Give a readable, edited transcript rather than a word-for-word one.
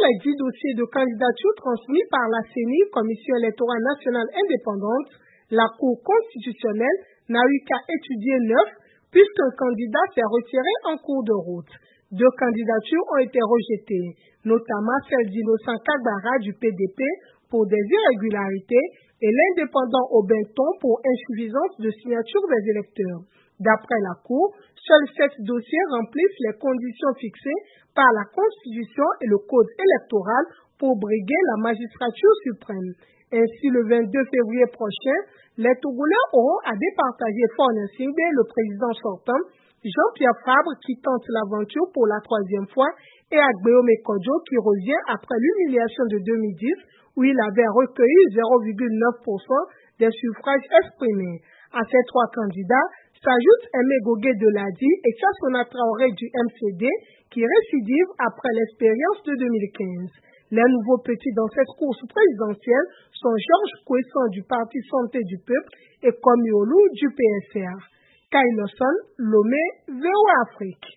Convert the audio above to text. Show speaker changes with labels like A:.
A: les 10 dossiers de candidature transmis par la CENI, Commission électorale nationale indépendante, la Cour constitutionnelle n'a eu qu'à étudier 9 puisqu'un candidat s'est retiré en cours de route. 2 candidatures ont été rejetées, notamment celle d'Innocent Kagbara du PDP pour des irrégularités et l'indépendant Aubenton pour insuffisance de signature des électeurs. D'après la Cour, seuls 7 dossiers remplissent les conditions fixées par la Constitution et le Code électoral pour briguer la magistrature suprême. Ainsi, le 22 février prochain, les Togolais auront à départager Forney Singbe, le président sortant, Jean-Pierre Fabre qui tente l'aventure pour la 3e fois et Agbeome Kodjo qui revient après l'humiliation de 2010 où il avait recueilli 0,9% des suffrages exprimés. À ces 3 candidats s'ajoutent Aimé Gogué de l'ADI et Chassona Traoré du MCD qui récidivent après l'expérience de 2015. Les nouveaux petits dans cette course présidentielle sont Georges Kouessan du Parti Santé du Peuple et Komi Olu du PSR. Kyle Lawson, Lomé, VOA Afrique.